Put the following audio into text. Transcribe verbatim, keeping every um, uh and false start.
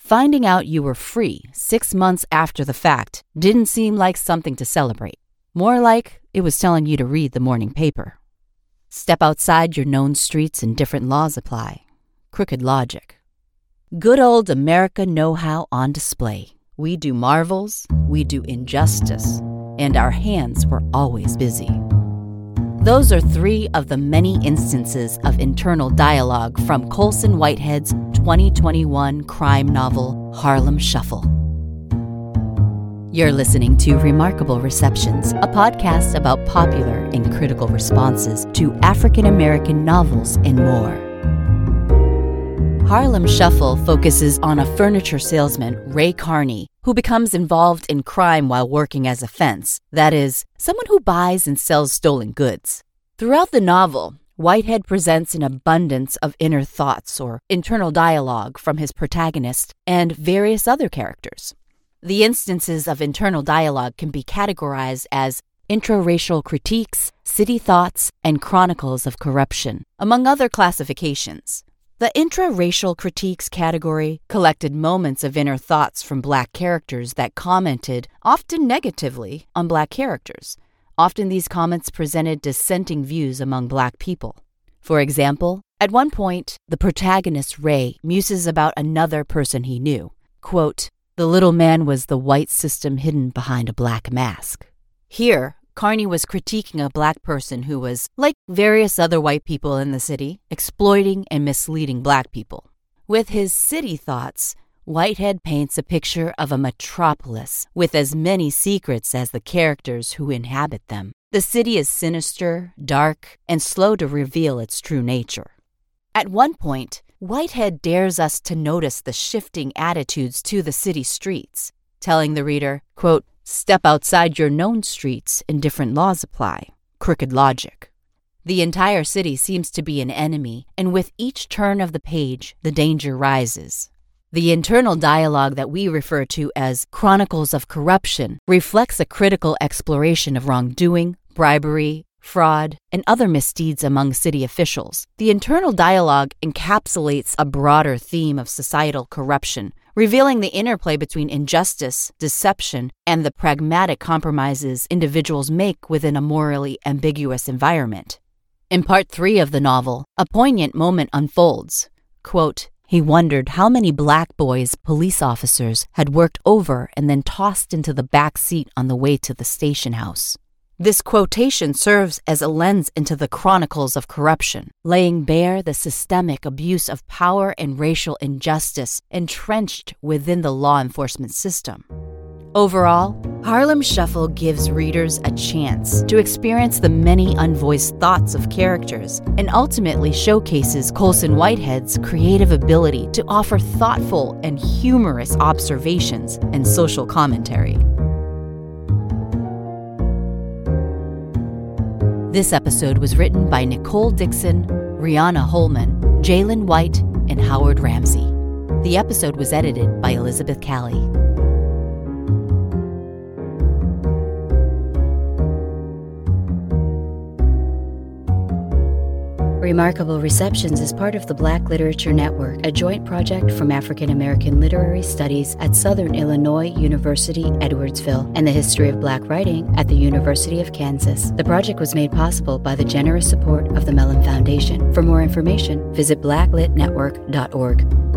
finding out you were free six months after the fact didn't seem like something to celebrate. More like it was telling you to read the morning paper. Step outside your known streets and different laws apply. Crooked logic. Good old America know-how on display. We do marvels, we do injustice, and our hands were always busy. Those are three of the many instances of internal dialogue from Colson Whitehead's twenty twenty-one crime novel, Harlem Shuffle. You're listening to Remarkable Receptions, a podcast about popular and critical responses to African American novels and more. Harlem Shuffle focuses on a furniture salesman, Ray Carney, who becomes involved in crime while working as a fence, that is, someone who buys and sells stolen goods. Throughout the novel, Whitehead presents an abundance of inner thoughts or internal dialogue from his protagonist and various other characters. The instances of internal dialogue can be categorized as intraracial critiques, city thoughts, and chronicles of corruption, among other classifications. The intraracial critiques category collected moments of inner thoughts from Black characters that commented, often negatively, on Black characters. Often these comments presented dissenting views among Black people. For example, at one point, the protagonist, Ray, muses about another person he knew. Quote, "The little man was the white system hidden behind a black mask." Here, Carney was critiquing a Black person who was, like various other white people in the city, exploiting and misleading Black people. With his city thoughts, Whitehead paints a picture of a metropolis with as many secrets as the characters who inhabit them. The city is sinister, dark, and slow to reveal its true nature. At one point, Whitehead dares us to notice the shifting attitudes to the city streets, telling the reader, quote, "Step outside your known streets and different laws apply. Crooked logic." The entire city seems to be an enemy, and with each turn of the page, the danger rises. The internal dialogue that we refer to as chronicles of corruption reflects a critical exploration of wrongdoing, bribery, fraud, and other misdeeds among city officials. The internal dialogue encapsulates a broader theme of societal corruption, revealing the interplay between injustice, deception, and the pragmatic compromises individuals make within a morally ambiguous environment. In part three of the novel, a poignant moment unfolds. Quote, "He wondered how many Black boys police officers had worked over and then tossed into the back seat on the way to the station house." This quotation serves as a lens into the chronicles of corruption, laying bare the systemic abuse of power and racial injustice entrenched within the law enforcement system. Overall, Harlem Shuffle gives readers a chance to experience the many unvoiced thoughts of characters and ultimately showcases Colson Whitehead's creative ability to offer thoughtful and humorous observations and social commentary. This episode was written by Nicole Dixon, Rihanna Holman, Jalen White, and Howard Ramsey. The episode was edited by Elizabeth Callie. Remarkable Receptions is part of the Black Literature Network, a joint project from African American Literary Studies at Southern Illinois University, Edwardsville, and the History of Black Writing at the University of Kansas. The project was made possible by the generous support of the Mellon Foundation. For more information, visit black lit network dot org.